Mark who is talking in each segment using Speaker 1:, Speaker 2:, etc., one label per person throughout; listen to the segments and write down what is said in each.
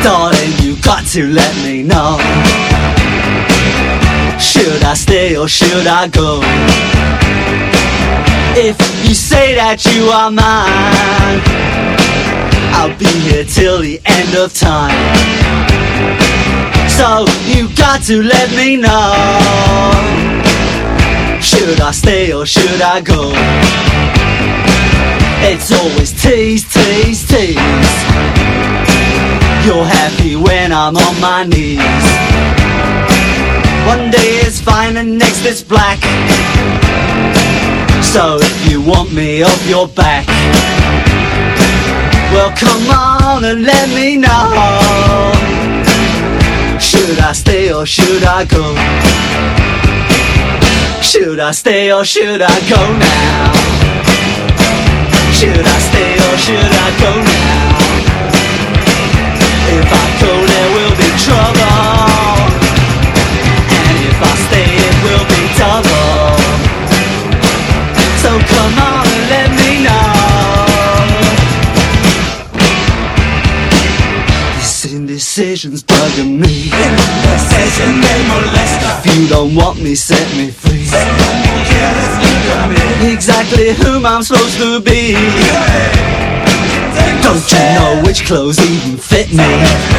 Speaker 1: Darling, you got to let me know. Should I stay or should I go? If you say that you are mine, I'll be here till the end of time. So you got to let me know. Should I stay or should I go? It's always tease, tease, tease. You're happy when I'm on my knees. One day it's fine and next it's black. So if you want me off your back, well come on and let me know. Should I stay or should I go? Should I stay or should I go now? Should I stay or should I go now? If I go there will be trouble, and if I stay it will be double. So come on and let me know. This indecision's bugging me.
Speaker 2: Indecision me molesta.
Speaker 1: If you don't want me, set me free. Exactly whom I'm supposed to be. Don't you know which clothes even fit me?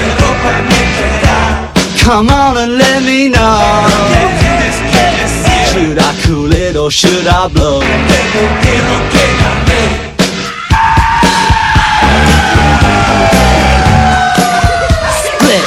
Speaker 1: Come on and let me know. Should I cool it or should I blow? Split.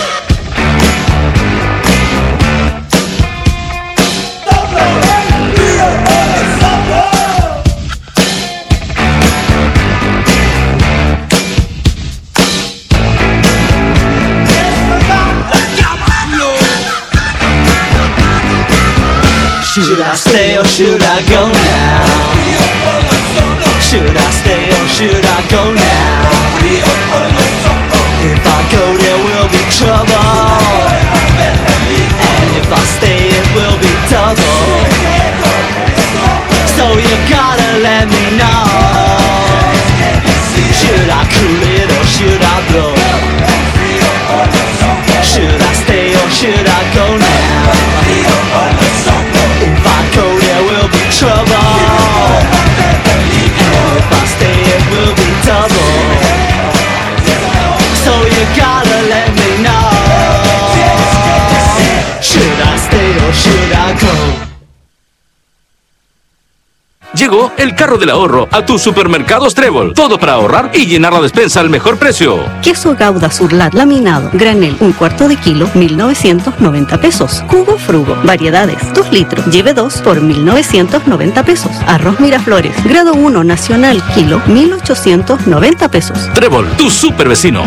Speaker 1: Should I stay or should I go now? Should I stay or should I go now? If I go there will be trouble, and if I stay it will be double. So you gotta let me know. Should I cool it or should I blow? Should I stay or should I go now? If I go there will be trouble, and if I stay it will be double. So you gotta let me know. Should I stay or should I go?
Speaker 3: Llegó el carro del ahorro a tus supermercados Trébol. Todo para ahorrar y llenar la despensa al mejor precio.
Speaker 4: Queso Gouda Surlat laminado, granel, 1/4 de kilo, 1,990 pesos. Jugo Frugo, variedades, 2 litros, lleve 2 por 1,990 pesos. Arroz Miraflores, grado 1 nacional, kilo, 1,890 pesos.
Speaker 3: Trébol, tu super vecino.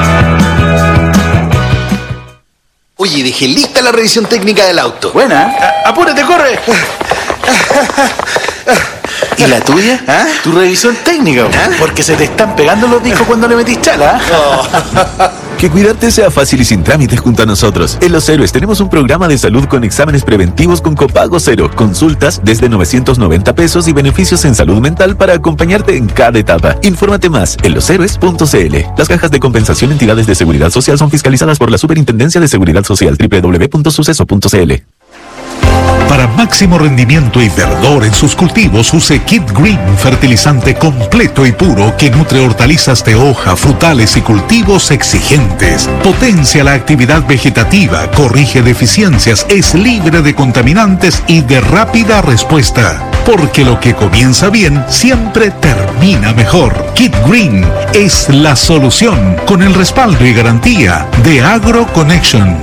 Speaker 5: Oye, dejé lista la revisión técnica del auto.
Speaker 6: Buena. Apúrate, corre.
Speaker 5: ¿Y la tuya?
Speaker 6: ¿Ah?
Speaker 5: ¿Tu revisión técnica?
Speaker 6: ¿Ah? Porque se te están pegando los discos cuando le metís chala.
Speaker 7: Que cuidarte sea fácil y sin trámites junto a nosotros. En Los Héroes tenemos un programa de salud con exámenes preventivos con copago cero, consultas desde 990 pesos y beneficios en salud mental para acompañarte en cada etapa. Infórmate más en loshéroes.cl. Las cajas de compensación entidades de seguridad social son fiscalizadas por la Superintendencia de Seguridad Social. www.suceso.cl.
Speaker 8: Para máximo rendimiento y verdor en sus cultivos, use Kid Green, fertilizante completo y puro que nutre hortalizas de hoja, frutales y cultivos exigentes. Potencia la actividad vegetativa, corrige deficiencias, es libre de contaminantes y de rápida respuesta. Porque lo que comienza bien siempre termina mejor. Kid Green es la solución con el respaldo y garantía de Agro Connection.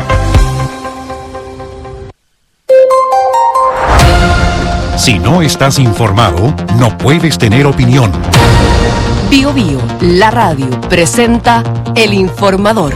Speaker 8: Si no estás informado, no puedes tener opinión.
Speaker 9: Bio Bio, la radio, presenta El Informador.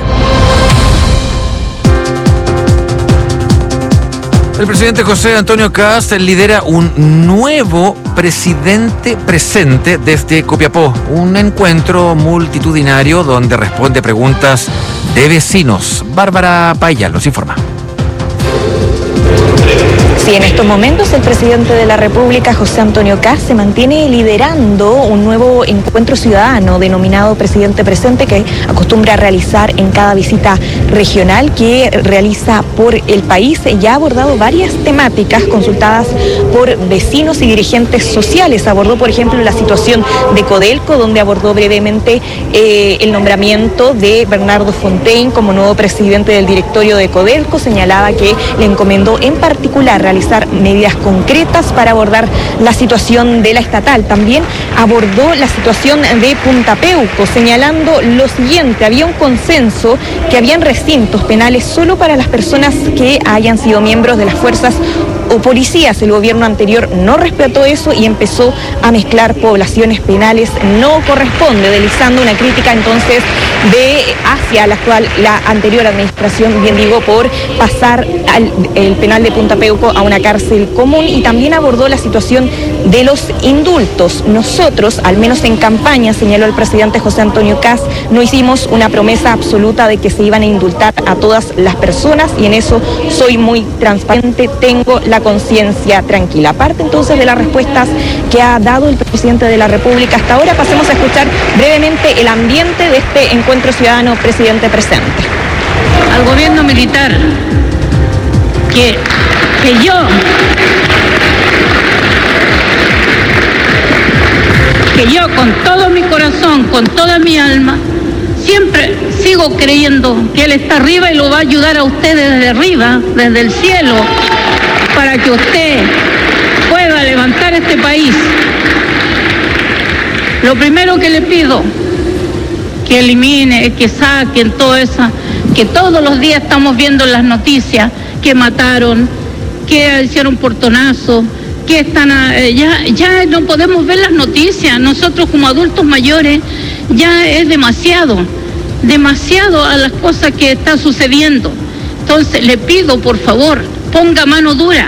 Speaker 10: El presidente José Antonio Kast lidera un nuevo presidente presente desde Copiapó, un encuentro multitudinario donde responde preguntas de vecinos. Bárbara Paya los informa.
Speaker 11: Sí, en estos momentos el presidente de la República, José Antonio Kast, se mantiene liderando un nuevo encuentro ciudadano denominado Presidente Presente, que acostumbra a realizar en cada visita regional que realiza por el país. Ya ha abordado varias temáticas consultadas por vecinos y dirigentes sociales. Abordó, por ejemplo, la situación de Codelco, donde abordó brevemente el nombramiento de Bernardo Fontaine como nuevo presidente del directorio de Codelco. Señalaba que le encomendó en particular realizar medidas concretas para abordar la situación de la estatal. También abordó la situación de Punta Peuco, señalando lo siguiente: había un consenso que habían recintos penales solo para las personas que hayan sido miembros de las fuerzas o policías. El gobierno anterior no respetó eso y empezó a mezclar poblaciones penales. No corresponde, deslizando una crítica entonces hacia la anterior administración, bien digo, por pasar el penal de Punta Peuco a una cárcel común. Y también abordó la situación de los indultos. Nosotros, al menos en campaña, señaló el presidente José Antonio Kast, no hicimos una promesa absoluta de que se iban a indultar a todas las personas, y en eso soy muy transparente, tengo la conciencia tranquila. Aparte entonces de las respuestas que ha dado el presidente de la República hasta ahora, pasemos a escuchar brevemente el ambiente de este encuentro ciudadano Presidente Presente.
Speaker 12: Al gobierno militar, que yo con todo mi corazón, con toda mi alma, siempre sigo creyendo que Él está arriba y lo va a ayudar a ustedes desde arriba, desde el cielo, para que usted pueda levantar este país. Lo primero que le pido, que elimine, que saquen todo eso, que todos los días estamos viendo en las noticias que mataron, que hicieron portonazo, que están ya no podemos ver las noticias. Nosotros como adultos mayores ya es demasiado a las cosas que están sucediendo. Entonces le pido, por favor, ponga mano dura.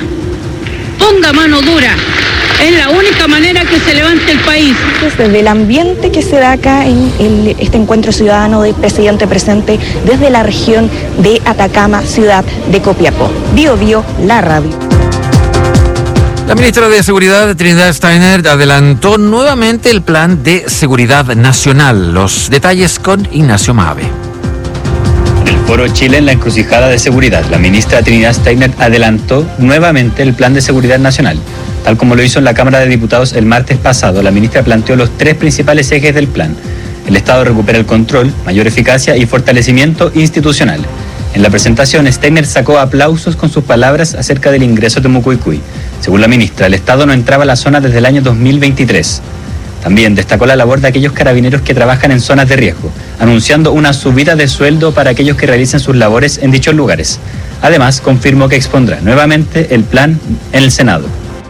Speaker 12: Es la única manera que se levante el país.
Speaker 11: Desde el ambiente que se da acá en este encuentro ciudadano de Presidente Presente desde la región de Atacama, ciudad de Copiapó. Bio Bio, la radio.
Speaker 10: La ministra de Seguridad, Trinidad Steiner, adelantó nuevamente el plan de seguridad nacional. Los detalles con Ignacio Mave.
Speaker 13: En el Foro Chile en la encrucijada de seguridad, la ministra Trinidad Steiner adelantó nuevamente el plan de seguridad nacional. Tal como lo hizo en la Cámara de Diputados el martes pasado, la ministra planteó los 3 principales ejes del plan. El Estado recupera el control, mayor eficacia y fortalecimiento institucional. En la presentación, Steiner sacó aplausos con sus palabras acerca del ingreso de Mucuicui. Según la ministra, el Estado no entraba a la zona desde el año 2023. También destacó la labor de aquellos carabineros que trabajan en zonas de riesgo, anunciando una subida de sueldo para aquellos que realicen sus labores en dichos lugares. Además, confirmó que expondrá nuevamente el plan en el Senado.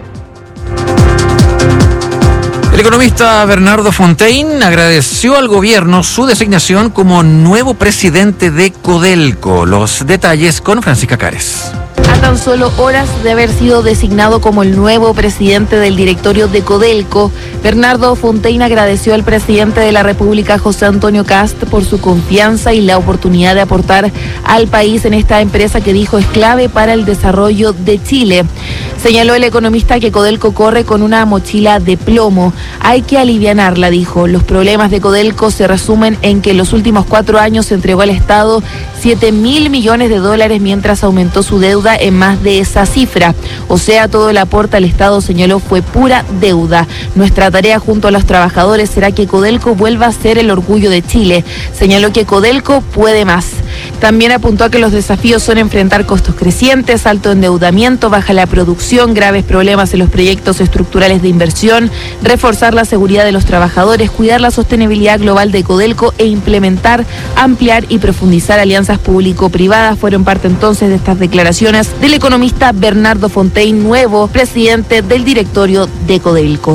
Speaker 10: El economista Bernardo Fontaine agradeció al gobierno su designación como nuevo presidente de Codelco. Los detalles con Francisca Cares.
Speaker 14: A tan solo horas de haber sido designado como el nuevo presidente del directorio de Codelco, Bernardo Fontaine agradeció al presidente de la República, José Antonio Kast, por su confianza y la oportunidad de aportar al país en esta empresa que dijo es clave para el desarrollo de Chile. Señaló el economista que Codelco corre con una mochila de plomo. Hay que alivianarla, dijo. Los problemas de Codelco se resumen en que en los últimos 4 años se entregó al Estado $7.000 millones mientras aumentó su deuda en más de esa cifra. O sea, todo el aporte al Estado, señaló, fue pura deuda. Nuestra tarea junto a los trabajadores será que Codelco vuelva a ser el orgullo de Chile. Señaló que Codelco puede más. También apuntó a que los desafíos son enfrentar costos crecientes, alto endeudamiento, baja la producción, graves problemas en los proyectos estructurales de inversión, reforzar la seguridad de los trabajadores, cuidar la sostenibilidad global de Codelco e implementar, ampliar y profundizar alianzas público-privadas. Fueron parte entonces de estas declaraciones del economista Bernardo Fontaine, nuevo presidente del directorio de Codelco.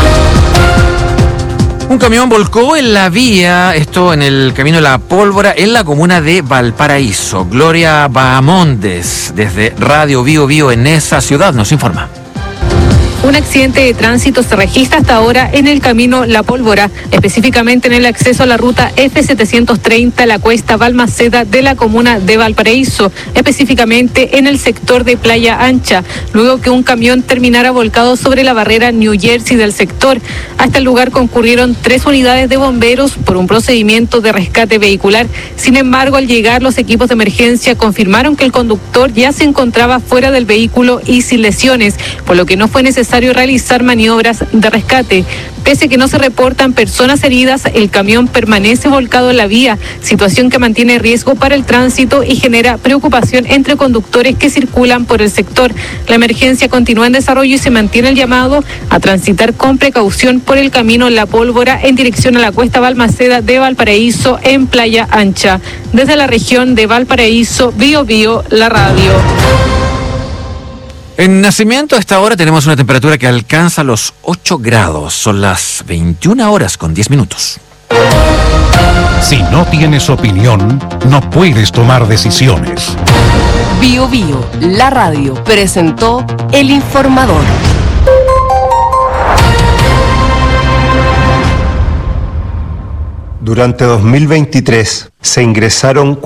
Speaker 10: Un camión volcó en la vía, esto en el camino La Pólvora, en la comuna de Valparaíso. Gloria Bahamondes, desde Radio Bio Bio en esa ciudad, nos informa.
Speaker 15: Un accidente de tránsito se registra hasta ahora en el camino La Pólvora, específicamente en el acceso a la ruta F730, la cuesta Balmaceda de la comuna de Valparaíso, específicamente en el sector de Playa Ancha, luego que un camión terminara volcado sobre la barrera New Jersey del sector. Hasta el lugar concurrieron 3 unidades de bomberos por un procedimiento de rescate vehicular. Sin embargo, al llegar, los equipos de emergencia confirmaron que el conductor ya se encontraba fuera del vehículo y sin lesiones, por lo que no fue necesario realizar maniobras de rescate. Pese a que no se reportan personas heridas, el camión permanece volcado en la vía, situación que mantiene riesgo para el tránsito y genera preocupación entre conductores que circulan por el sector. La emergencia continúa en desarrollo y se mantiene el llamado a transitar con precaución por el camino La Pólvora en dirección a la cuesta Balmaceda de Valparaíso en Playa Ancha. Desde la región de Valparaíso, Bío Bío, la radio.
Speaker 10: En Nacimiento a esta hora tenemos una temperatura que alcanza los 8 grados. Son las 21 horas con 10 minutos.
Speaker 8: Si no tienes opinión, no puedes tomar decisiones.
Speaker 9: Bío Bío, la radio, presentó El Informador.
Speaker 16: Durante 2023 se ingresaron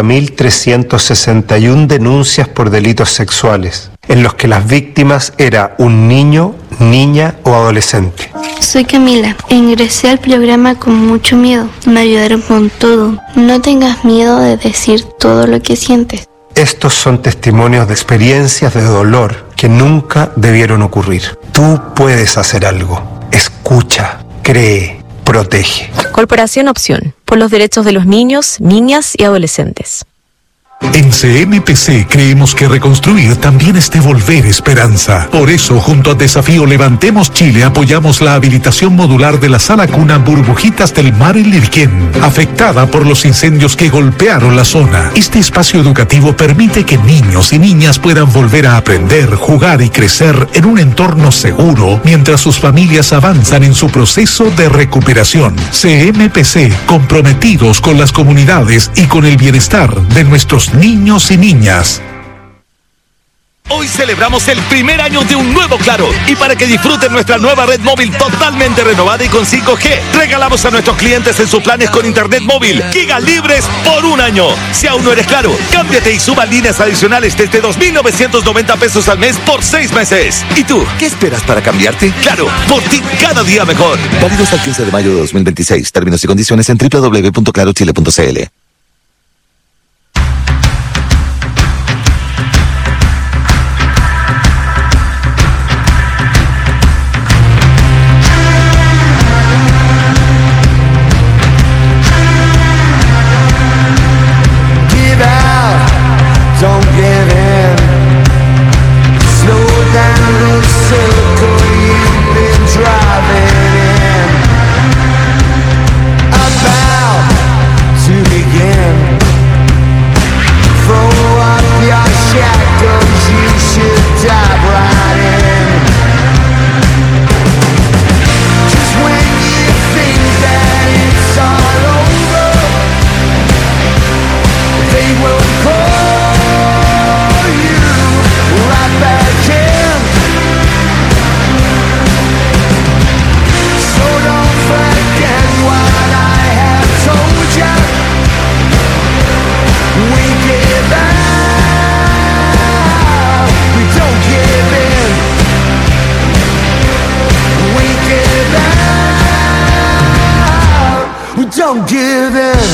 Speaker 16: 40.361 denuncias por delitos sexuales, en los que las víctimas era un niño, niña o adolescente.
Speaker 17: Soy Camila. Ingresé al programa con mucho miedo. Me ayudaron con todo. No tengas miedo de decir todo lo que sientes.
Speaker 16: Estos son testimonios de experiencias de dolor que nunca debieron ocurrir. Tú puedes hacer algo. Escucha, cree, protege.
Speaker 18: Corporación Opción, por los derechos de los niños, niñas y adolescentes.
Speaker 8: En CMPC creemos que reconstruir también es devolver esperanza. Por eso, junto a Desafío Levantemos Chile, apoyamos la habilitación modular de la sala cuna Burbujitas del Mar en Lirquén, afectada por los incendios que golpearon la zona. Este espacio educativo permite que niños y niñas puedan volver a aprender, jugar y crecer en un entorno seguro, mientras sus familias avanzan en su proceso de recuperación. CMPC, comprometidos con las comunidades y con el bienestar de nuestros niños y niñas.
Speaker 19: Hoy celebramos el primer año de un nuevo Claro, y para que disfruten nuestra nueva red móvil totalmente renovada y con 5G, regalamos a nuestros clientes en sus planes con internet móvil gigas libres por un año. Si aún no eres Claro, cámbiate y suba líneas adicionales desde 2.990 pesos al mes por 6 meses. ¿Y tú, qué esperas para cambiarte? Claro, por ti cada día mejor.
Speaker 5: Válido hasta el 15 de mayo de 2026. Términos y condiciones en www.clarochile.cl.
Speaker 2: Don't give in. Slow down the circle you've been driving in. About to begin. Throw up your shackles, you should dive right in. Just when you think that it's all over, they will call right back in. So don't forget what I have told you. We give out, we don't give in. We give out, we don't give in.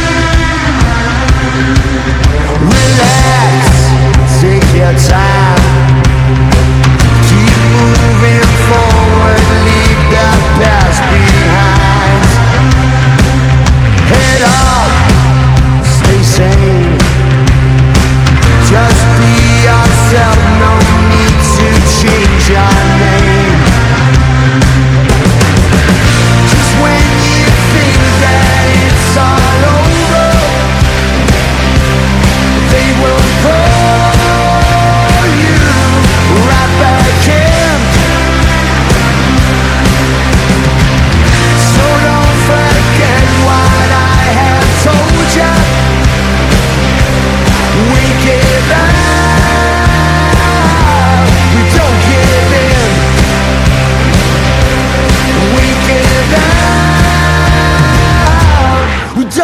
Speaker 2: Relax, take your time. Keep moving forward, leave the past behind. Head up, stay sane. Just be yourself, no need to change your name. Just when you think that it's all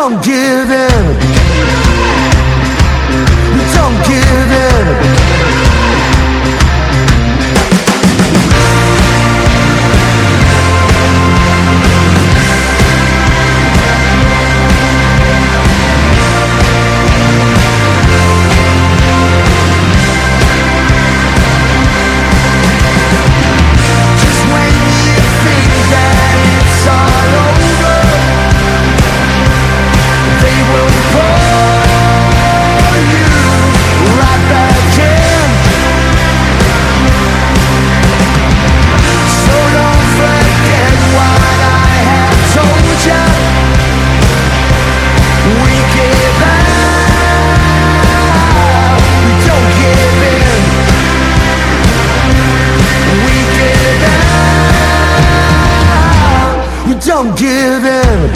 Speaker 2: Don't give in. Don't give in. Don't give in.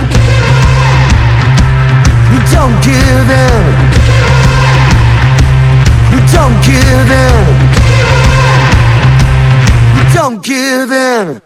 Speaker 2: Don't give in. Don't give in. Don't give in.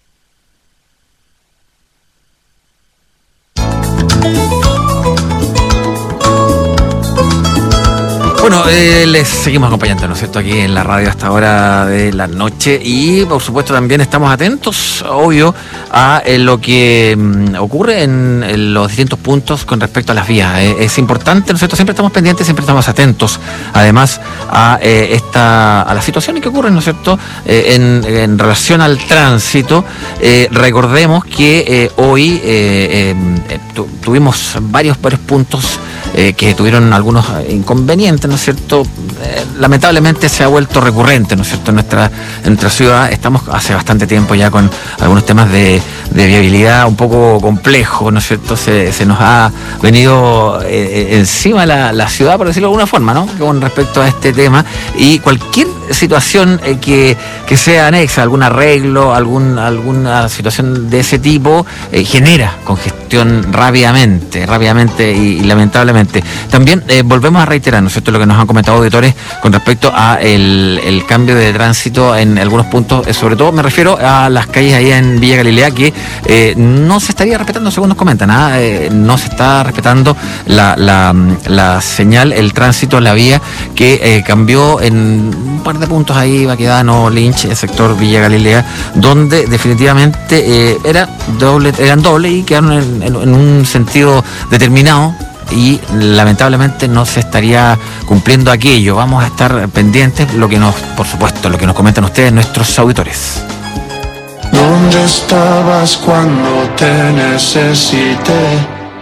Speaker 10: Bueno, les seguimos acompañando, ¿no es cierto?, aquí en la radio hasta hora de la noche y por supuesto también estamos atentos, obvio, a lo que ocurre en los distintos puntos con respecto a las vías. Es importante, ¿no es cierto?, siempre estamos pendientes, siempre estamos atentos, además a la situación que ocurre, ¿no es cierto?, en relación al tránsito. Recordemos que hoy tuvimos varios puntos que tuvieron algunos inconvenientes, ¿no es cierto? Lamentablemente se ha vuelto recurrente, ¿no es cierto?, en nuestra ciudad. Estamos hace bastante tiempo ya con algunos temas de viabilidad un poco complejos, ¿no es cierto? Se nos ha venido encima la ciudad, por decirlo de alguna forma, ¿no?, con respecto a este tema, y cualquier situación que sea anexa, algún arreglo, alguna situación de ese tipo, genera congestión rápidamente y lamentablemente. También volvemos a reiterar, ¿no es cierto?, lo que nos han comentado auditores con respecto a el cambio de tránsito en algunos puntos, sobre todo me refiero a las calles ahí en Villa Galilea, que no se estaría respetando, según nos comentan, no se está respetando la señal, el tránsito, la vía, que cambió en un par de puntos ahí, Baquedano, Lynch, el sector Villa Galilea, donde definitivamente eran doble y quedaron en un sentido determinado, y lamentablemente no se estaría cumpliendo aquello. Vamos a estar pendientes, por supuesto, lo que nos comentan ustedes, nuestros auditores.
Speaker 2: ¿Dónde estabas cuando te necesité?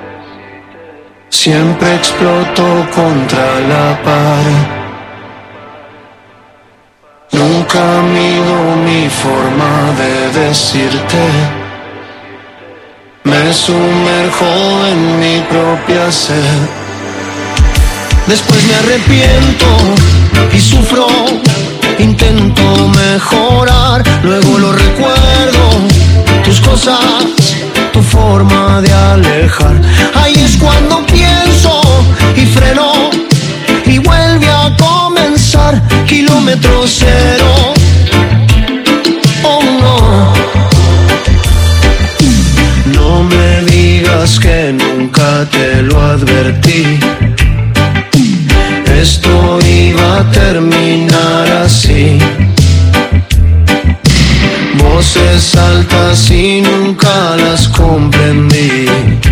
Speaker 2: Siempre explotó contra la pared. Nunca mido mi forma de decirte. Me sumerjo en mi propia sed. Después me arrepiento y sufro. Intento mejorar, luego lo recuerdo. Tus cosas, tu forma de alejar. Ahí es cuando pienso y freno. Y vuelve a comenzar, kilómetro cero. Oh no. No me digas que nunca te lo advertí. Esto iba a terminar así. Voces altas y nunca las comprendí.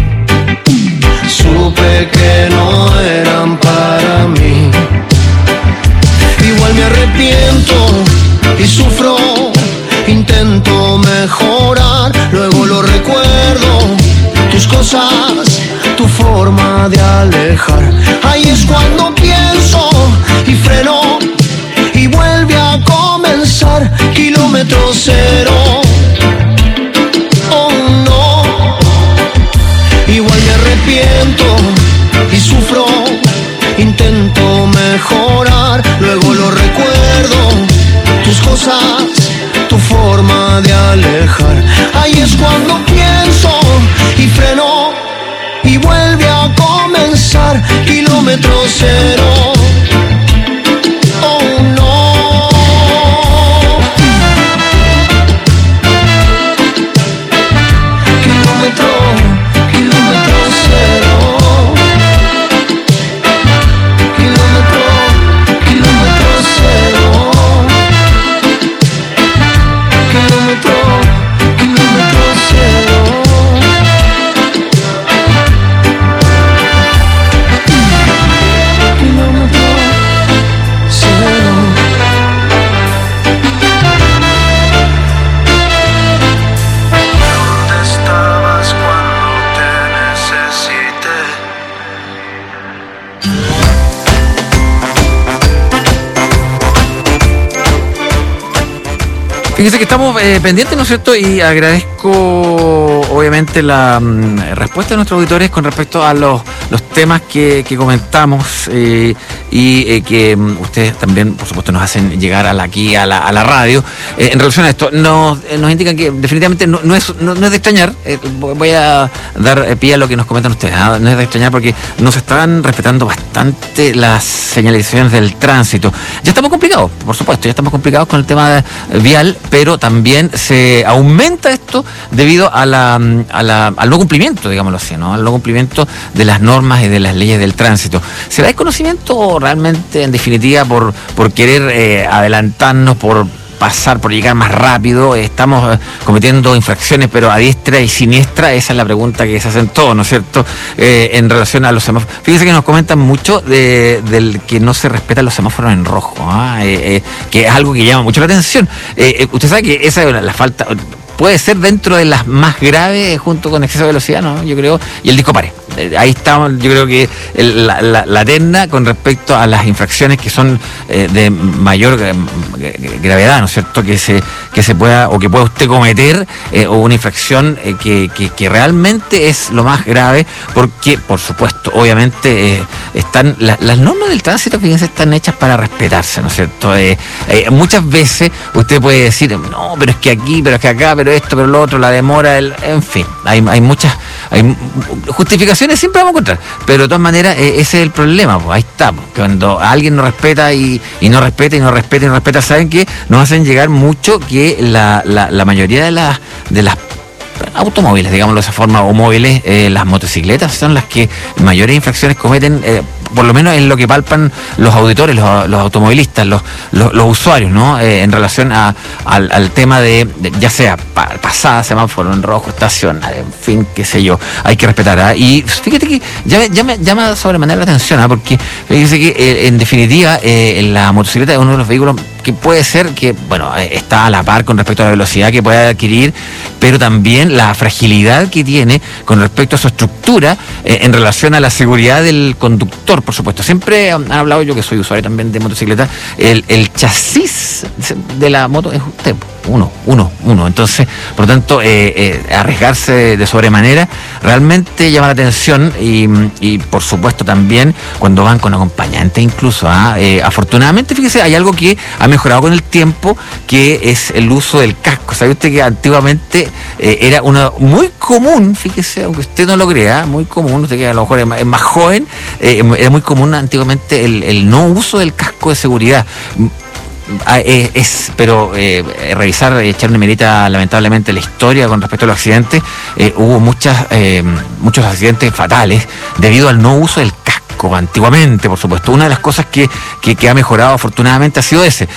Speaker 2: Supe que no eran para mí. Igual me arrepiento y sufro. Intento mejorar, luego lo recuerdo. Tus cosas, tu forma de alejar. Ahí es cuando pienso y freno. Y vuelve a comenzar, kilómetro cero. Oh no. Igual me arrepiento y sufro. Intento mejorar, luego lo recuerdo. Tus cosas, tu forma de alejar. Ahí es cuando pienso y freno. Y vuelve a comenzar, kilómetro cero. Oh no. Kilómetro cero.
Speaker 10: Fíjese que estamos pendientes, ¿no es cierto? Y agradezco obviamente la respuesta de nuestros auditores con respecto a los temas que comentamos y que ustedes también, por supuesto, nos hacen llegar aquí a la radio. En relación a esto, nos indican que definitivamente no es de extrañar. Voy a dar pie a lo que nos comentan ustedes. No es de extrañar porque nos están respetando bastante las señalizaciones del tránsito. Ya estamos complicados, por supuesto, ya estamos complicados con el tema vial, pero también se aumenta esto debido al no cumplimiento, digámoslo así, ¿no? Al no cumplimiento de las normas y de las leyes del tránsito. ¿Será desconocimiento realmente, en definitiva, por querer adelantarnos, por pasar, por llegar más rápido? Estamos cometiendo infracciones, pero a diestra y siniestra. Esa es la pregunta que se hacen todos, ¿no es cierto? En relación a los semáforos. Fíjense que nos comentan mucho del que no se respetan los semáforos en rojo, que es algo que llama mucho la atención. Usted sabe que esa es la falta, puede ser dentro de las más graves, junto con exceso de velocidad, ¿no? Yo creo, y el disco pare. Ahí estamos, yo creo que la terna con respecto a las infracciones que son de mayor gravedad, ¿no es cierto? Que se pueda, o que pueda usted cometer, o una infracción que realmente es lo más grave, porque, por supuesto, obviamente están las normas del tránsito, fíjense, están hechas para respetarse, ¿no es cierto? Muchas veces usted puede decir, no, pero es que aquí, pero es que acá, pero esto, pero lo otro, la demora, en fin, hay muchas justificaciones, siempre vamos a encontrar, pero de todas maneras ese es el problema, pues ahí está, pues, cuando alguien no respeta y no respeta y no respeta y no respeta, saben que nos hacen llegar mucho que la mayoría de las automóviles, digámoslo de esa forma, o móviles, las motocicletas son las que mayores infracciones cometen, por lo menos en lo que palpan los auditores, los automovilistas, los usuarios, ¿no? En relación al tema de ya sea pasada, semáforo en rojo, estacionar, en fin, qué sé yo, hay que respetar. Y fíjate que ya me llama sobremanera la atención, porque fíjese que en definitiva la motocicleta es uno de los vehículos que puede ser que, bueno, está a la par con respecto a la velocidad que puede adquirir, pero también la fragilidad que tiene con respecto a su estructura en relación a la seguridad del conductor, por supuesto. Siempre han hablado, yo que soy usuario también de motocicleta, el chasis de la moto es usted, uno. Entonces, por lo tanto, arriesgarse de sobremanera realmente llama la atención y por supuesto también cuando van con acompañante incluso. Afortunadamente, fíjese, hay algo que ha mejorado con el tiempo, que es el uso del casco. ¿Sabe usted que antiguamente era una muy común, fíjese, aunque usted no lo crea, muy común, usted que a lo mejor es más joven, era muy común antiguamente el no uso del casco de seguridad? Pero revisar, echar una mirita lamentablemente la historia con respecto a los accidentes, hubo muchos accidentes fatales debido al no uso del casco antiguamente, por supuesto. Una de las cosas que ha mejorado afortunadamente ha sido ese.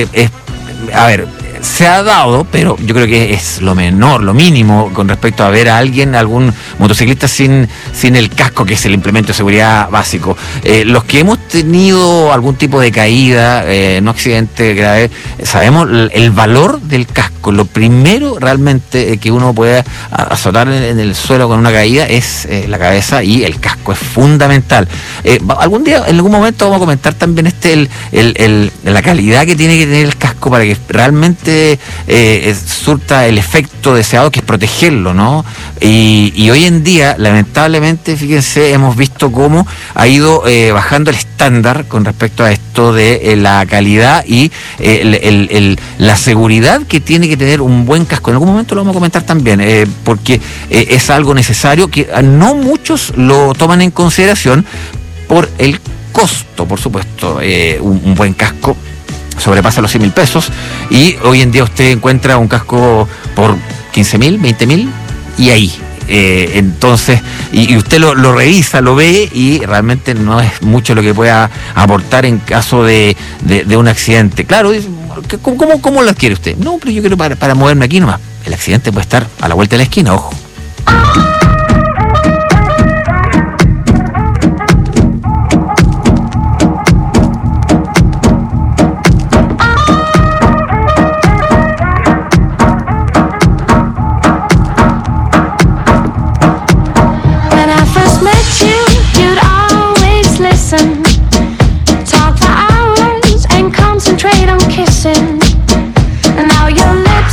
Speaker 10: Se ha dado, pero yo creo que es lo menor, lo mínimo con respecto a ver a algún motociclista sin el casco, que es el implemento de seguridad básico. Los que hemos tenido algún tipo de caída, no accidente grave, sabemos el valor del casco. Lo primero realmente que uno puede azotar en el suelo con una caída es la cabeza, y el casco es fundamental. En algún momento vamos a comentar también la calidad que tiene que tener el casco para que realmente surta el efecto deseado, que es protegerlo, ¿no? Y hoy en día, lamentablemente, fíjense, hemos visto cómo ha ido bajando el estándar con respecto a esto de la calidad y la seguridad que tiene que tener un buen casco. En algún momento lo vamos a comentar también, porque es algo necesario que no muchos lo toman en consideración por el costo, por supuesto. Un buen casco sobrepasa los 100.000 pesos, y hoy en día usted encuentra un casco por 15.000, 20.000, y ahí. Entonces, y usted lo revisa, lo ve, y realmente no es mucho lo que pueda aportar en caso de un accidente. Claro, ¿cómo lo adquiere usted? No, pero yo quiero para moverme aquí nomás. El accidente puede estar a la vuelta de la esquina, ojo.
Speaker 2: Talk for hours and concentrate on kissing. And now you're living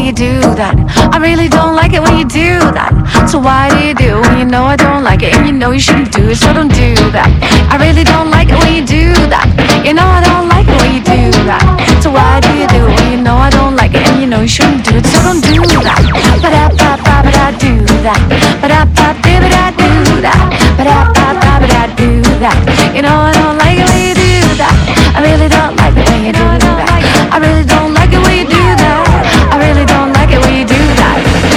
Speaker 20: when you do that. I really don't like it when you do that. So why do you do when you know I don't like it and you know you shouldn't do it? So don't do that. I really don't like it when you do that. You know I don't like it when you do that. So why do you do it when you know I don't like it and you know you shouldn't do it? So don't do that. Ba-da-ba-ba-ba-da do that. Ba-da-ba-ba-ba-da do that. Ba-da-ba-ba-ba-da do that. You know I don't like it when you do that. I really don't like it when you do that. I really don't like it when you do that. I really don't like it when you do that.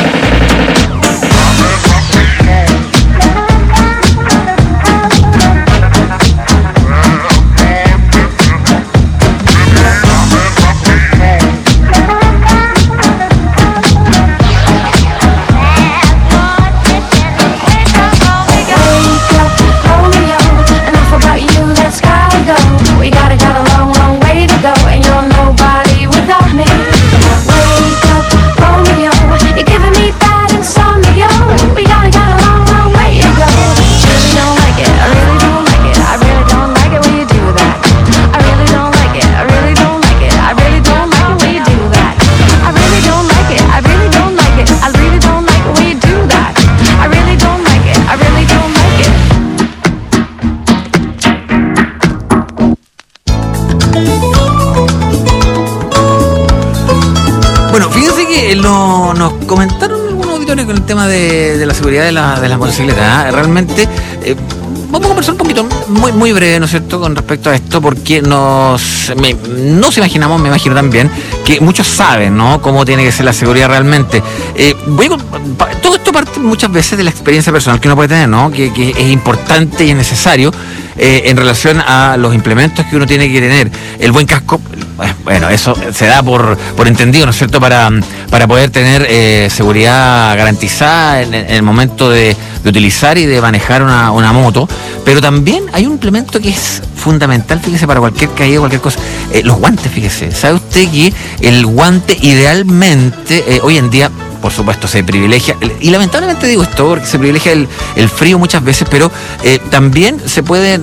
Speaker 10: Nos comentaron algunos auditores con el tema de la seguridad de las motocicletas. Realmente vamos a conversar un poquito, muy breve, ¿no es cierto?, con respecto a esto, porque nos imaginamos, me imagino también, que muchos saben, ¿no?, cómo tiene que ser la seguridad realmente. Todo esto parte muchas veces de la experiencia personal que uno puede tener, ¿no?, que es importante y es necesario en relación a los implementos que uno tiene que tener. El buen casco, bueno, eso se da por entendido, ¿no es cierto?, para poder tener seguridad garantizada en el momento de utilizar y de manejar una moto. Pero también hay un implemento que es fundamental, fíjese, para cualquier caída, cualquier cosa. Los guantes, fíjese. ¿Sabe usted que el guante idealmente, hoy en día, por supuesto, se privilegia, y lamentablemente digo esto porque se privilegia el frío muchas veces, pero también se pueden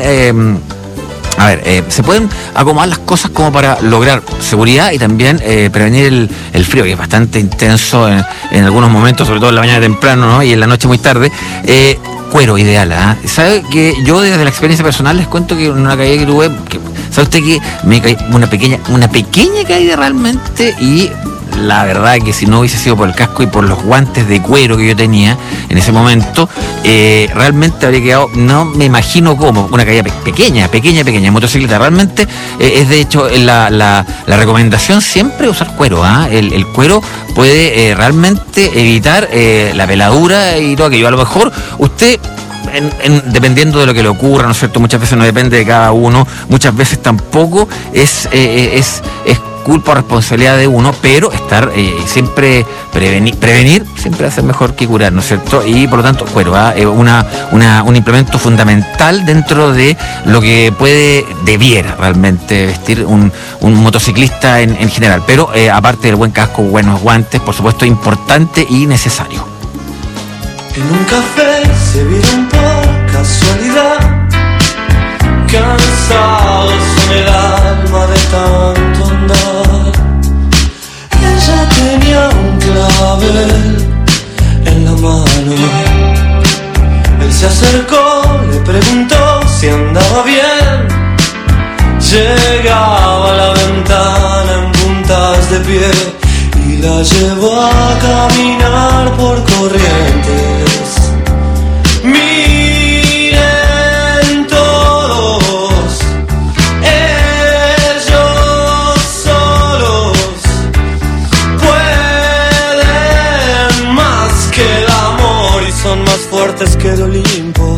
Speaker 10: se pueden acomodar las cosas como para lograr seguridad y también prevenir el frío, que es bastante intenso en algunos momentos, sobre todo en la mañana temprano, ¿no?, y en la noche muy tarde. Cuero ideal, ¿eh? ¿Sabe que yo desde la experiencia personal les cuento que en una caída que tuve, ¿sabe usted que me caí una pequeña caída realmente? Y la verdad que si no hubiese sido por el casco y por los guantes de cuero que yo tenía en ese momento, realmente habría quedado, no me imagino cómo, una caída pequeña, en motocicleta. Realmente es de hecho la recomendación siempre usar cuero, ¿eh? El cuero puede realmente evitar la peladura y todo aquello. A lo mejor usted, dependiendo de lo que le ocurra, ¿no es cierto?, muchas veces no depende de cada uno, muchas veces tampoco es culpa o responsabilidad de uno, pero estar siempre prevenir siempre hace mejor que curar, ¿no es cierto? Y por lo tanto, cuero, un implemento fundamental dentro de lo que debiera realmente vestir un motociclista en general. Pero aparte del buen casco, buenos guantes, por supuesto, importante y necesario.
Speaker 1: En un café se vieron por casualidad, cansados en el alma de tanto andar. Ella tenía un clavel en la mano. Él se acercó, le preguntó si andaba bien. Llegaba a la ventana en puntas de pie y la llevó a caminar por Corrientes. Miren todos, ellos solos pueden más que el amor y son más fuertes que el Olimpo.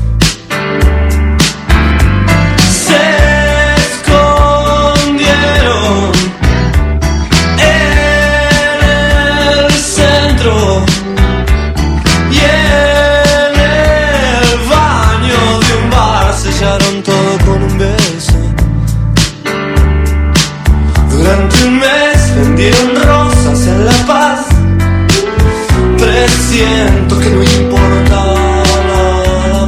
Speaker 1: Todo con un beso. Durante un mes vendieron rosas en La Paz. Presiento que no importa nada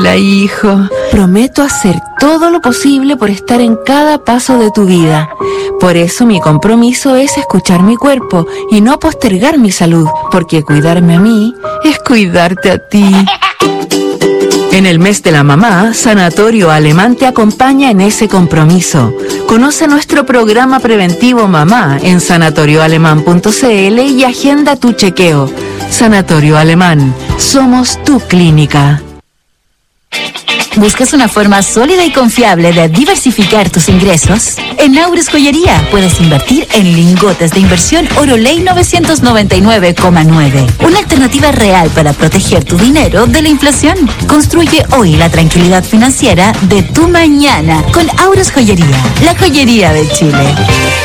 Speaker 21: Hola, hijo. Prometo hacer todo lo posible por estar en cada paso de tu vida. Por eso mi compromiso es escuchar mi cuerpo y no postergar mi salud, porque cuidarme a mí es cuidarte a ti. En el mes de la mamá, Sanatorio Alemán te acompaña en ese compromiso. Conoce nuestro programa preventivo Mamá en sanatorioalemán.cl y agenda tu chequeo. Sanatorio Alemán, somos tu clínica.
Speaker 22: ¿Buscas una forma sólida y confiable de diversificar tus ingresos? En Aures Joyería puedes invertir en lingotes de inversión Oroley 999,9. Una alternativa real para proteger tu dinero de la inflación. Construye hoy la tranquilidad financiera de tu mañana con Aures Joyería, la joyería de Chile.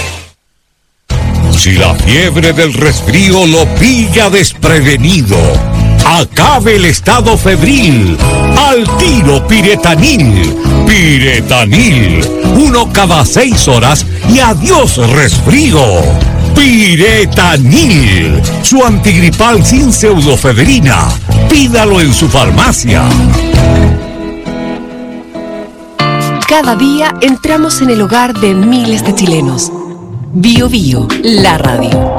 Speaker 23: Si la fiebre del resfrío lo pilla desprevenido, acabe el estado febril. Al tiro Piretanil. Piretanil. 1 cada 6 horas y adiós resfrío. Piretanil. Su antigripal sin pseudofedrina. Pídalo en su farmacia.
Speaker 9: Cada día entramos en el hogar de miles de chilenos. Bio Bio, la radio.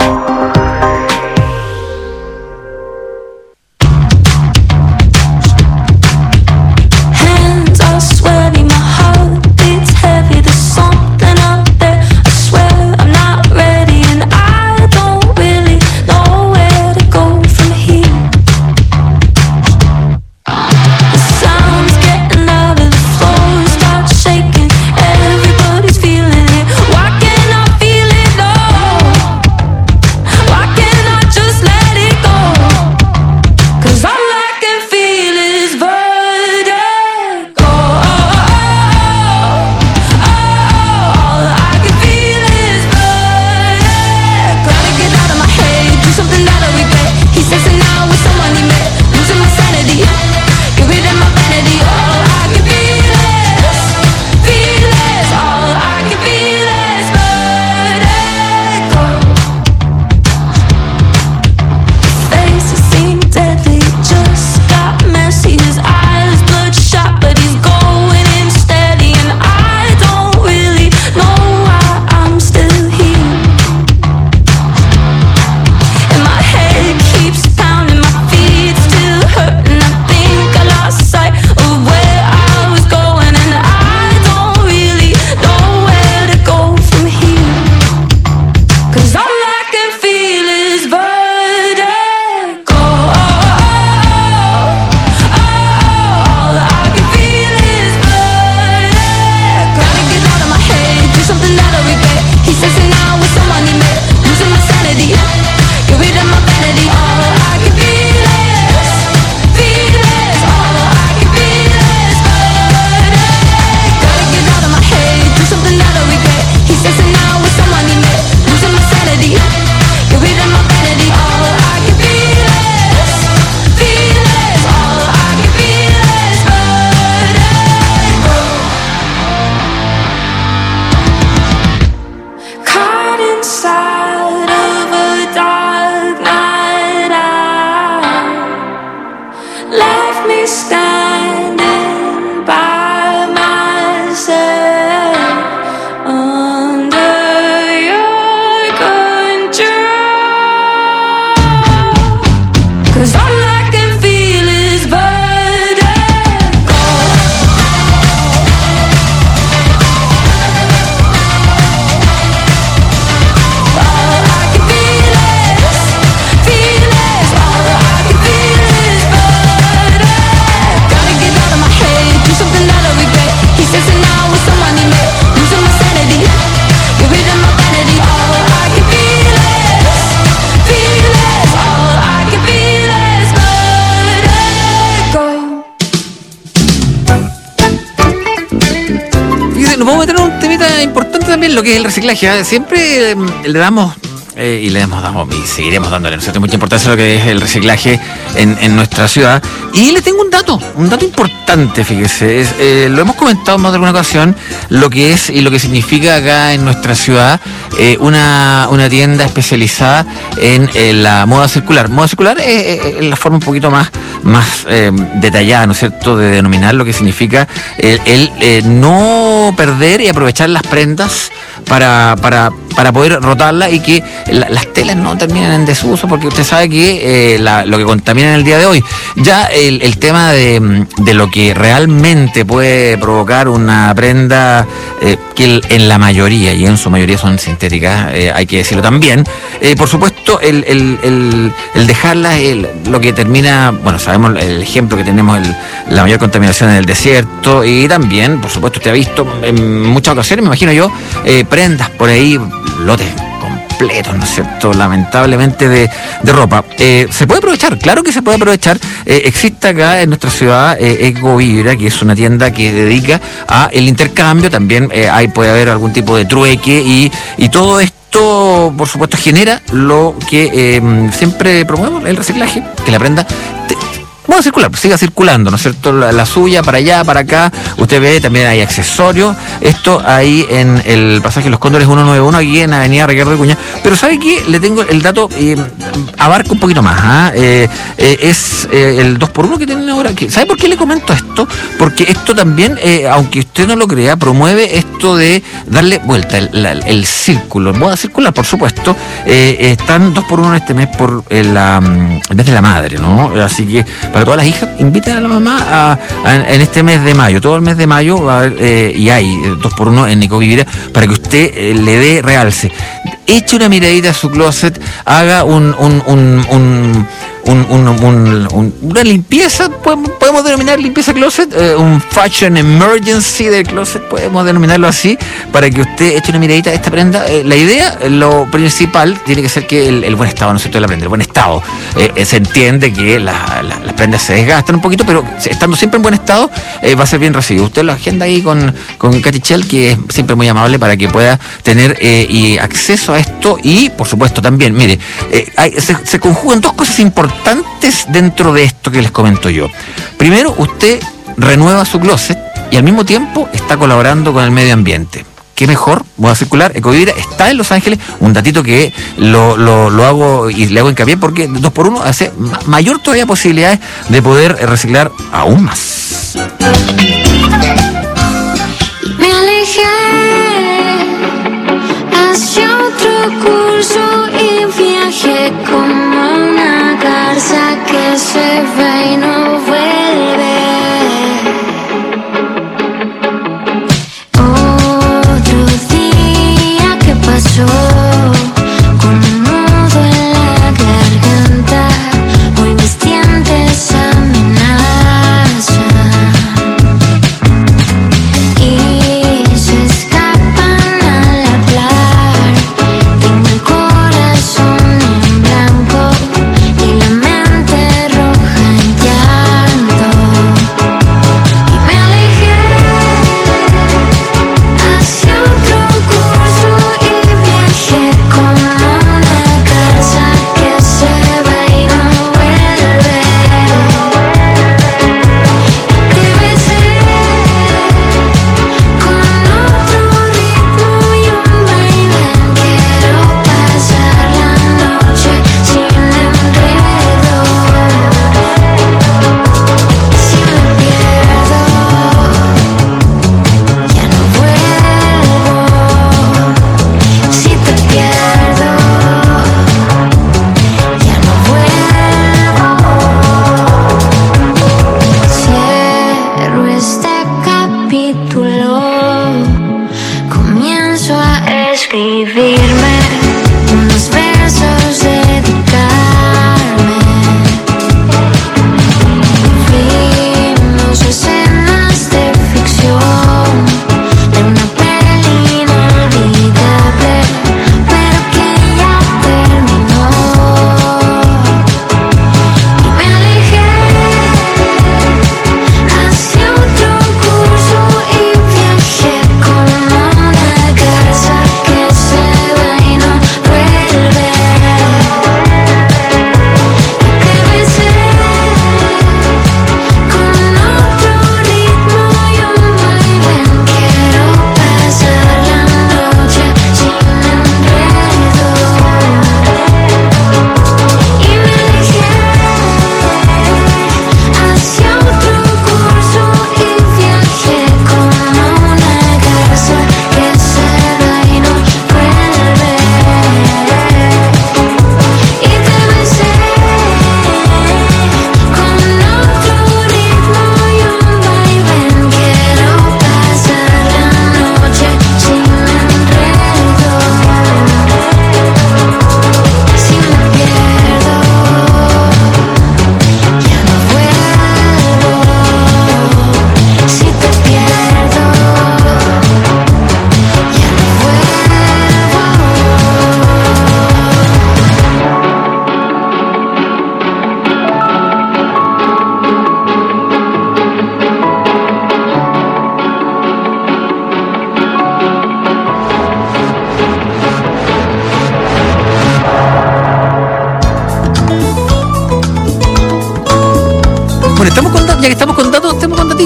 Speaker 10: Lo que es el reciclaje. Siempre le damos y le hemos dado y seguiremos dándole, ¿no es cierto?, mucha importancia a lo que es el reciclaje en nuestra ciudad. Y le tengo un dato importante, fíjese, lo hemos comentado en más de alguna ocasión, lo que es y lo que significa acá en nuestra ciudad una tienda especializada en la moda circular. Moda circular es la forma un poquito más detallada, ¿no es cierto?, de denominar lo que significa el no perder y aprovechar las prendas para poder rotarlas y que las telas no terminen en desuso, porque usted sabe que lo que contamina en el día de hoy, ya el tema de lo que realmente puede provocar una prenda que en la mayoría y en su mayoría son sintéticas, hay que decirlo también, por supuesto el dejarlas, lo que termina, bueno, sabemos el ejemplo que tenemos, la mayor contaminación en el desierto, y también, por supuesto, usted ha visto en muchas ocasiones, me imagino yo, prendas por ahí, lotes completos, ¿no es cierto?, lamentablemente de ropa. ¿Se puede aprovechar? Claro que se puede aprovechar. Existe acá en nuestra ciudad Ecovibra, que es una tienda que dedica a el intercambio, también ahí puede haber algún tipo de trueque y todo esto, por supuesto, genera lo que siempre promuevo, el reciclaje, que la prenda bueno, circular, siga circulando, ¿no es cierto?, la suya para allá, para acá. Usted ve, también hay accesorios. Esto ahí en el pasaje Los Cóndores 191, aquí en Avenida Ricardo Vicuña. Pero ¿sabe qué? Le tengo el dato, abarca un poquito más. Es el 2x1 que tienen ahora. ¿Sabe por qué le comento esto? Porque esto también, aunque usted no lo crea, promueve esto de darle vuelta, el círculo, moda circular, por supuesto. Están 2x1 este mes por el mes de la madre, ¿no? Así que para todas las hijas, inviten a la mamá en este mes de mayo, todo el mes de mayo va a haber, y hay 2x1 en Ecovivir para que usted le dé realce. Eche una miradita a su closet, haga una limpieza, podemos denominar limpieza closet, un fashion emergency del closet, podemos denominarlo así, para que usted eche una miradita a esta prenda. La idea, lo principal, tiene que ser que el buen estado, ¿no es cierto?, de la prenda, el buen estado. Se entiende que las prendas se desgastan un poquito, pero estando siempre en buen estado, va a ser bien recibido. Usted lo agenda ahí con Katy Chell, que es siempre muy amable, para que pueda tener y acceso a esto. Y, por supuesto, también, mire, se conjugan dos cosas importantes dentro de esto que les comento yo. Primero, usted renueva su closet y al mismo tiempo está colaborando con el medio ambiente. ¿Qué mejor? Moda circular, Ecovibra está en Los Ángeles, un datito que lo hago y le hago hincapié porque 2x1 hace mayor todavía posibilidades de poder reciclar aún más.
Speaker 2: Me alejé hacia otro curso y viajé como una garza que se va y no vuelve. Otro día que pasó con un nudo en la garganta, hoy mis dientes amenazan.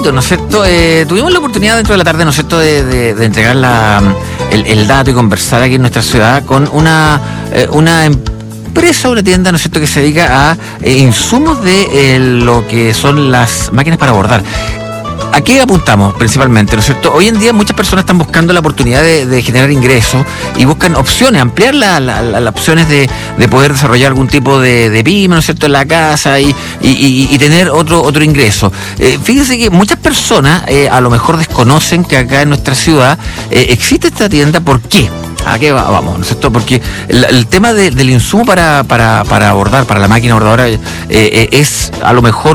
Speaker 10: poquito, ¿no es cierto? Tuvimos la oportunidad dentro de la tarde, ¿no es cierto?, de entregar el dato y conversar aquí en nuestra ciudad con una empresa, una tienda, ¿no es cierto?, que se dedica a insumos de lo que son las máquinas para bordar. ¿A qué apuntamos principalmente, no es cierto? Hoy en día muchas personas están buscando la oportunidad de generar ingresos y buscan opciones, ampliar las opciones de poder desarrollar algún tipo de pyme, ¿no es cierto?, en la casa y tener otro ingreso. Fíjense que muchas personas a lo mejor desconocen que acá en nuestra ciudad existe esta tienda. ¿Por qué? ¿A qué vamos, no es cierto? Porque el tema del insumo para bordar, para la máquina bordadora, es a lo mejor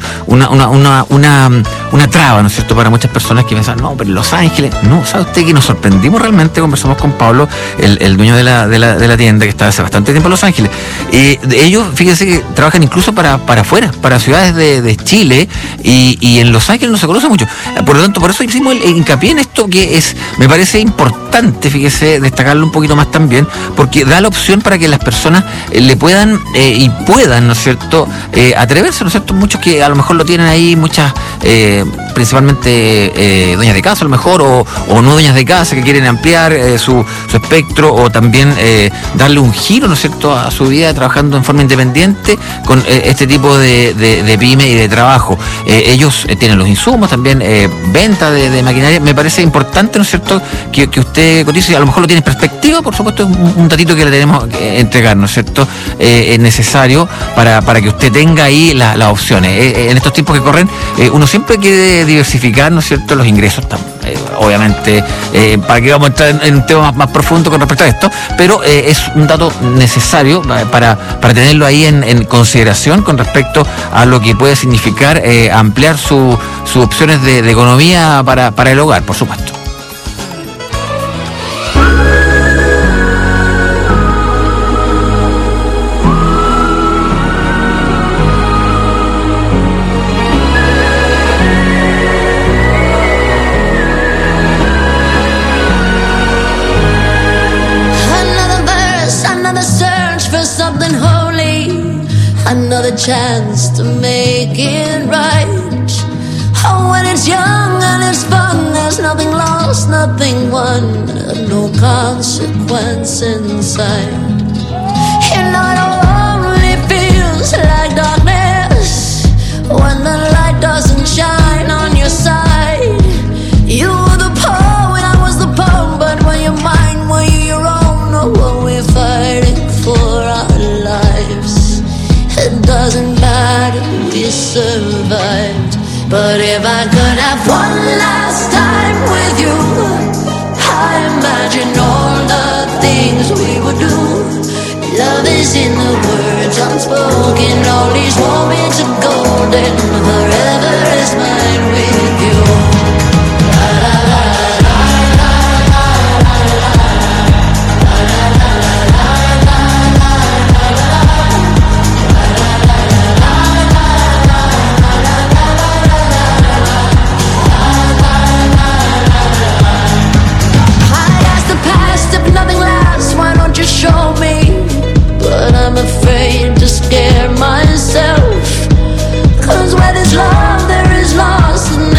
Speaker 10: una traba, ¿no es cierto?, para muchas personas que piensan, no, pero en Los Ángeles, no, ¿sabe usted que nos sorprendimos realmente? Conversamos con Pablo, el dueño de la tienda, que está hace bastante tiempo en Los Ángeles. Ellos, fíjense que trabajan incluso para afuera, para ciudades de Chile, y en Los Ángeles no se conoce mucho. Por lo tanto, por eso hicimos el hincapié en esto, que me parece importante, fíjese, destacarlo un poquito más también, porque da la opción para que las personas le puedan y puedan, ¿no es cierto?, atreverse, ¿no es cierto? Muchos que a lo mejor lo tienen ahí, muchas, principalmente dueñas de casa a lo mejor, o no dueñas de casa, que quieren ampliar su espectro, o también darle un giro, ¿no es cierto?, a su vida trabajando en forma independiente con este tipo de pyme y de trabajo. Ellos tienen los insumos, también venta de maquinaria. Me parece importante, ¿no es cierto?, que usted cotice, a lo mejor lo tiene en perspectiva, por supuesto, es un datito que le tenemos que entregar, ¿no es cierto?, es necesario para que usted tenga ahí las opciones. En estos tiempos que corren, uno siempre quiere diversificar, ¿no es cierto?, los ingresos. Obviamente, para que vamos a entrar en un tema más profundo con respecto a esto, pero es un dato necesario para tenerlo ahí en consideración con respecto a lo que puede significar ampliar sus opciones de economía para el hogar, por supuesto.
Speaker 2: Another chance to make it right. Oh, when it's young and it's fun, there's nothing lost, nothing won, no consequence inside. And it only feels like darkness when the light doesn't shine on your side. You were the poet, I was the poem, but when you're mine, were you your own, or were we fighting for our lives? It doesn't matter, we survived. But if I could have one last time with you, I imagine all the things we would do. Love is in the words unspoken, all these moments are golden. Forever is mine with you. La la la. Show me, but I'm afraid to scare myself. 'Cause where there's love, there is loss, and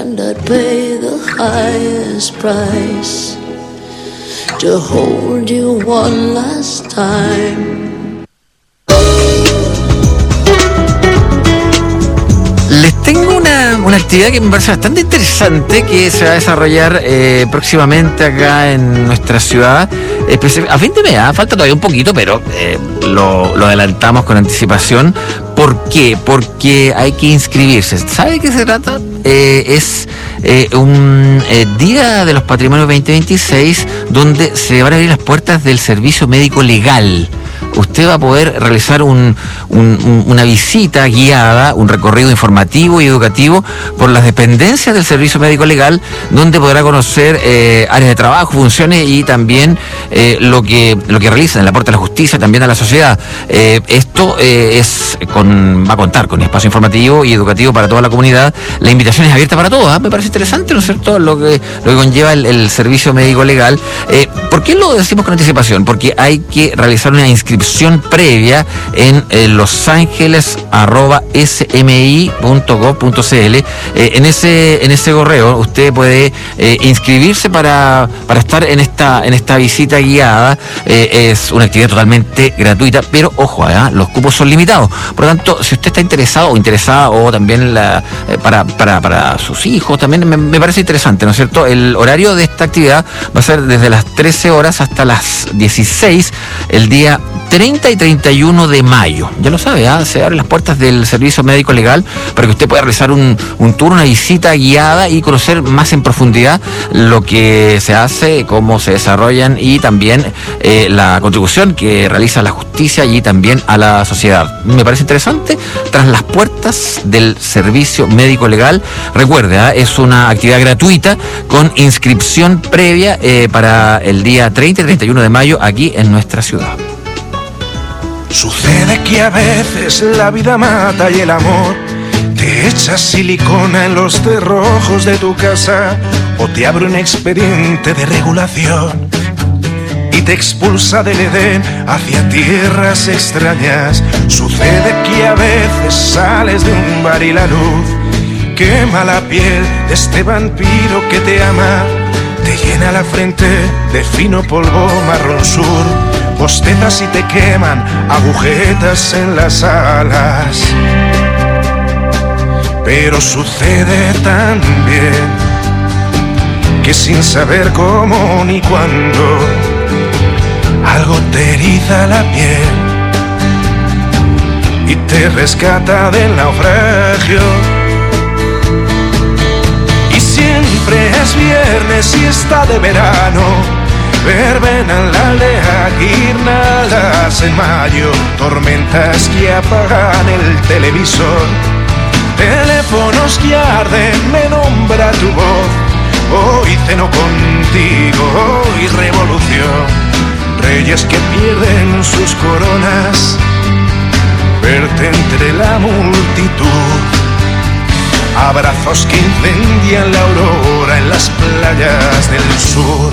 Speaker 2: and I'd pay the highest price to hold you one last time.
Speaker 10: Les tengo una actividad que me parece bastante interesante que se va a desarrollar próximamente acá en nuestra ciudad. A fin de mes, falta todavía un poquito, pero lo adelantamos con anticipación. ¿Por qué? Porque hay que inscribirse. ¿Sabe de qué se trata? Es un Día de los Patrimonios 2026 donde se van a abrir las puertas del servicio médico legal. Usted va a poder realizar una visita guiada, un recorrido informativo y educativo por las dependencias del Servicio Médico Legal, donde podrá conocer áreas de trabajo, funciones y también lo que realizan, el aporte a la justicia, también a la sociedad. Esto va a contar con espacio informativo y educativo para toda la comunidad. La invitación es abierta para todos. Me parece interesante, ¿no es cierto?, lo que conlleva el Servicio Médico Legal. ¿Por qué lo decimos con anticipación? Porque hay que realizar una inscripción previa en losangeles@smi.gov.cl. En ese correo usted puede inscribirse para estar en esta visita guiada. Es una actividad totalmente gratuita, pero ojo, los cupos son limitados. Por lo tanto, si usted está interesado o interesada, o también para sus hijos, también me parece interesante, ¿no es cierto? El horario de esta actividad va a ser desde las 13 horas hasta las 16 el día 30 y 31 de mayo. Ya lo sabe, se abren las puertas del Servicio Médico Legal para que usted pueda realizar un tour, una visita guiada y conocer más en profundidad lo que se hace, cómo se desarrollan y también la contribución que realiza la justicia y también a la sociedad. Me parece interesante. Tras las puertas del Servicio Médico Legal, recuerde, es una actividad gratuita con inscripción previa para el día 30 y 31 de mayo aquí en nuestra ciudad.
Speaker 3: Sucede que a veces la vida mata y el amor te echa silicona en los cerrojos de tu casa o te abre un expediente de regulación y te expulsa del Edén hacia tierras extrañas. Sucede que a veces sales de un bar y la luz quema la piel de este vampiro que te ama, te llena la frente de fino polvo marrón sur. Bostezas y te queman agujetas en las alas. Pero sucede también que sin saber cómo ni cuándo algo te eriza la piel y te rescata del naufragio. Y siempre es viernes y está de verano. Verbenan la aldea, guirnaldas en mayo, tormentas que apagan el televisor, teléfonos que arden, me nombra tu voz. Hoy ceno contigo, hoy revolución, reyes que pierden sus coronas, verte entre la multitud, abrazos que incendian la aurora en las playas del sur.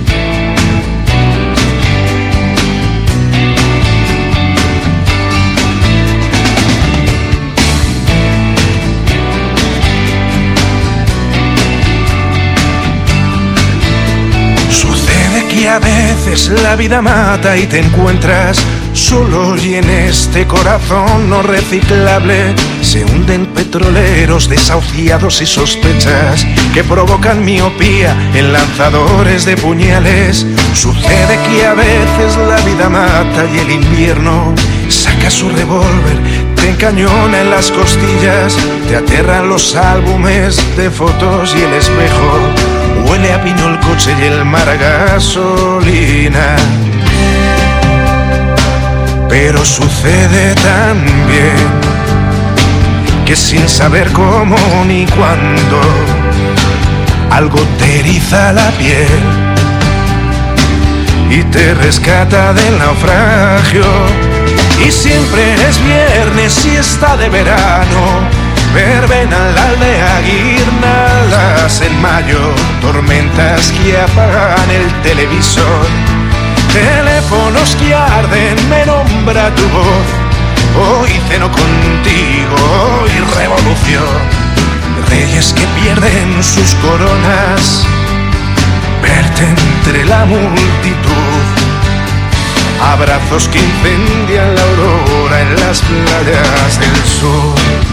Speaker 3: Y a veces la vida mata y te encuentras solo, y en este corazón no reciclable se hunden petroleros desahuciados y sospechas que provocan miopía en lanzadores de puñales. Sucede que a veces la vida mata y el invierno saca su revólver, te encañona en las costillas, te aterran los álbumes de fotos y el espejo. Huele a pino el coche y el mar a gasolina. Pero sucede también que sin saber cómo ni cuándo algo te eriza la piel y te rescata del naufragio. Y siempre es viernes y está de verano. Verbena la aldea, guirnaldas en mayo, tormentas que apagan el televisor, teléfonos que arden, me nombra tu voz. Hoy ceno contigo, hoy revolución, Estrellas que pierden sus coronas, verte entre la multitud. Abrazos que incendian la aurora en las playas del sur.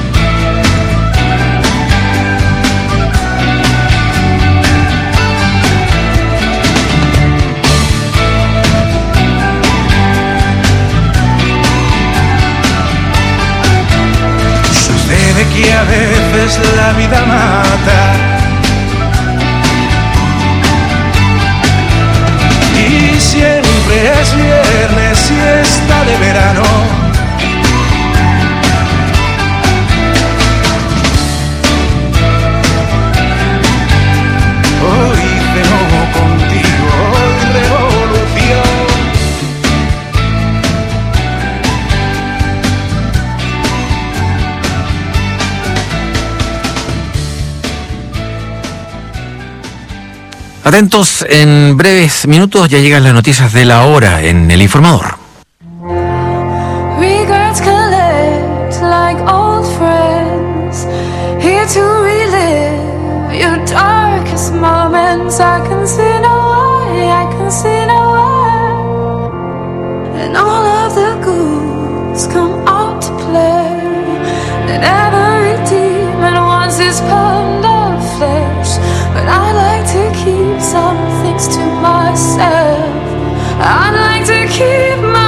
Speaker 3: Sucede que a veces la vida mata y siempre es viernes y está de verano. Hoy ceno contigo, hoy revolución.
Speaker 10: Atentos, en breves minutos ya llegan las noticias de la hora en El Informador.
Speaker 20: Regrets collect like old friends, here to relive your darkest moments. I can see no way, I can see no way. And all of the ghouls come out to play, and every demon wants his pound of flesh. But I like to keep some things to myself. I'd like to keep my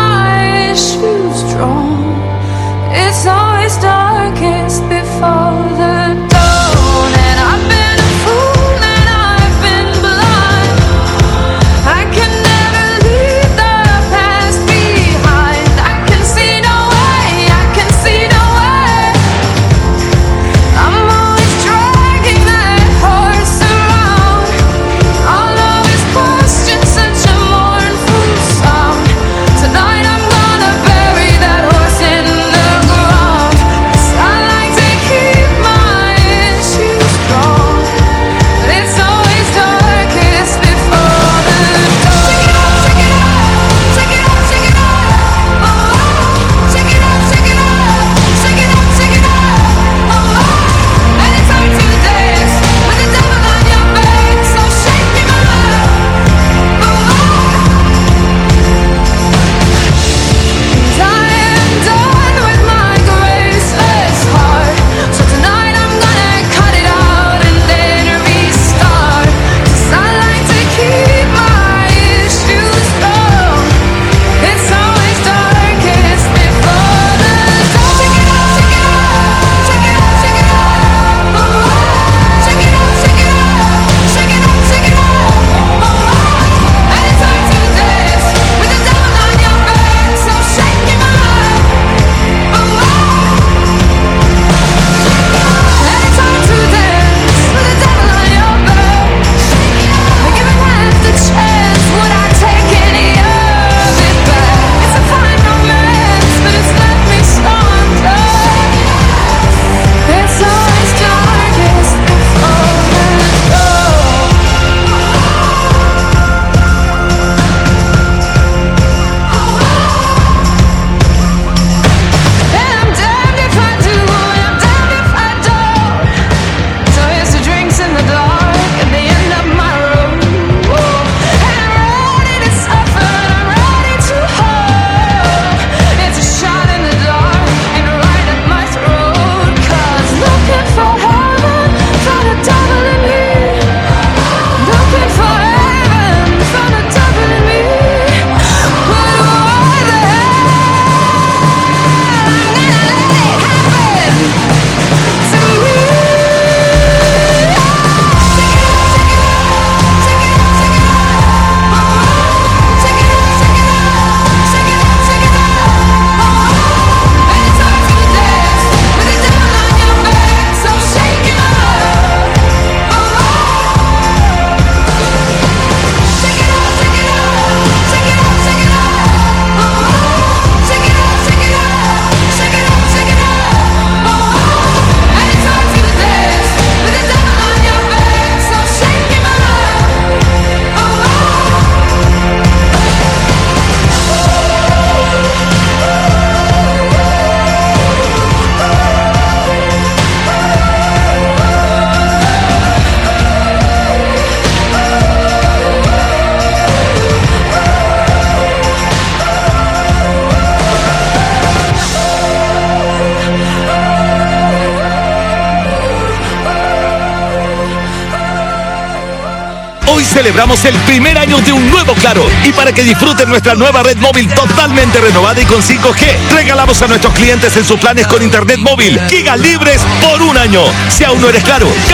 Speaker 19: Hoy celebramos el primer año de un nuevo Claro. Y para que disfruten nuestra nueva red móvil totalmente renovada y con 5G, regalamos a nuestros clientes en sus planes con internet móvil gigas libres por un año. Si aún no eres Claro,